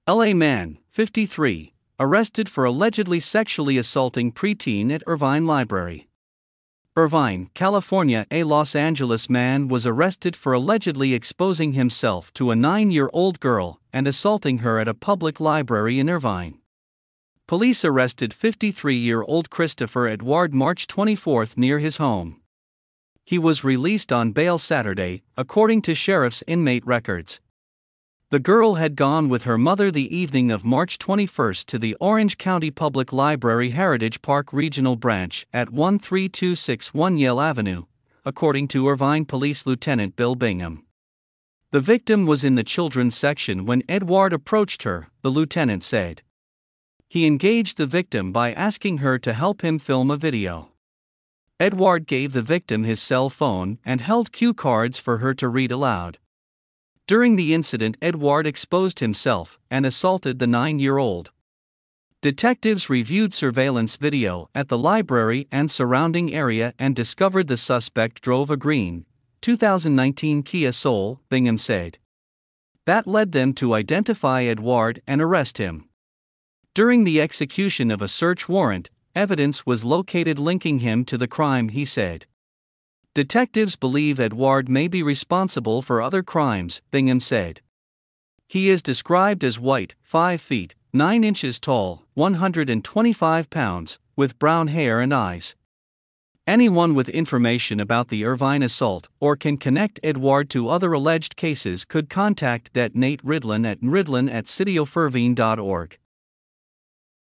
LA man, 53, arrested for allegedly sexually assaulting preteen at Irvine Library. Irvine, California. A Los Angeles man was arrested for allegedly exposing himself to a 9-year-old girl and assaulting her at a public library in Irvine. Police arrested 53-year-old Christopher Edward March 24 near his home. He was released on bail Saturday, according to sheriff's inmate records. The girl had gone with her mother the evening of March 21 to the Orange County Public Library Heritage Park Regional Branch at 13261 Yale Avenue, according to Irvine Police Lieutenant Bill Bingham. The victim was in the children's section when Edward approached her, the lieutenant said. He engaged the victim by asking her to help him film a video. Edward gave the victim his cell phone and held cue cards for her to read aloud. During the incident, Edward exposed himself and assaulted the 9-year-old. Detectives reviewed surveillance video at the library and surrounding area and discovered the suspect drove a green 2019 Kia Soul, Bingham said. That led them to identify Edward and arrest him. During the execution of a search warrant, evidence was located linking him to the crime, he said. Detectives believe Edward may be responsible for other crimes, Bingham said. He is described as white, 5 feet, 9 inches tall, 125 pounds, with brown hair and eyes. Anyone with information about the Irvine assault or can connect Edward to other alleged cases could contact Det Nate Ridlin at ridlin@cityofirvine.org.